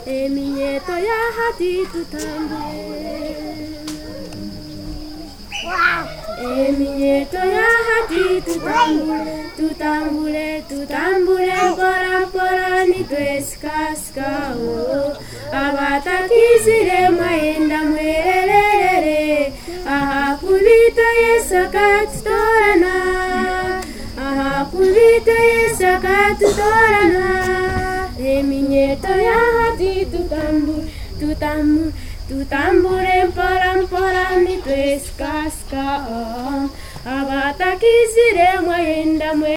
Eminyeto ya hati tutambule. Eminyeto ya hati tutambule, tutambule, tutambule, mpora mpora ni tweskaska o. Abatakizire mwaenda mwererere, aha kubita yesakatutorana, aha kubita yesakatutorana. Eminyeto ya hati tutambule, tutambule, tutambule, mpora mpora ni tweskaska o. Abatakizire mwaenda mwererere.